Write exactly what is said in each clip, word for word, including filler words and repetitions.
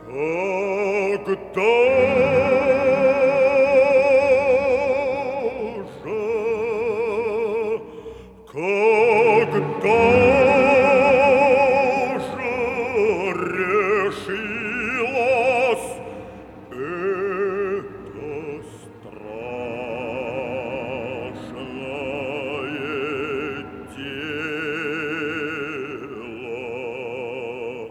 Когда же, когда же решилась эта страшное дело?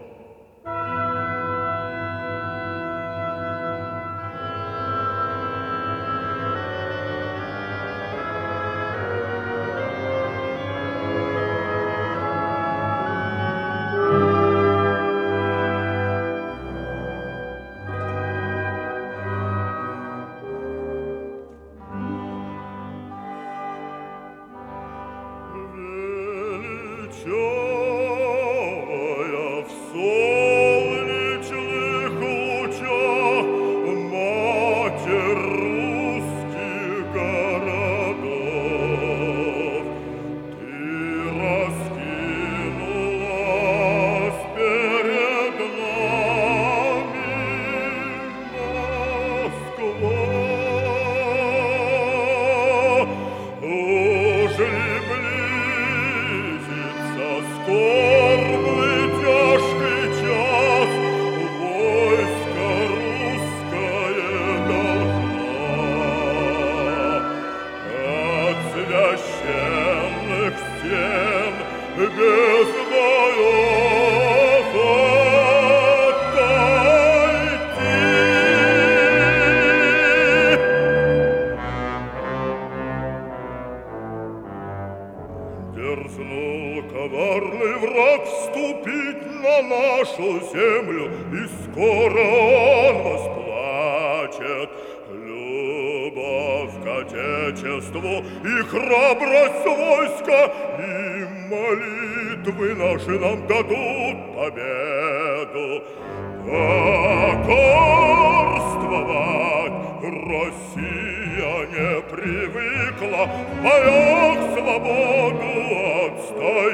Величавая в солнечных лучах Матерь русских городов, ты раскинулась перед нами, Москва. Уж ли близится скорбный тяжкий час, войско русское должна от священных стен без боев отойти. Дерзнул коварный враг вступить на нашу землю, и скоро он восплачет любовь к Отечеству и храбрость войска, и молитвы наши нам дадут победу. Покорствовать Россия не привыкла, в боях свободу отстоять.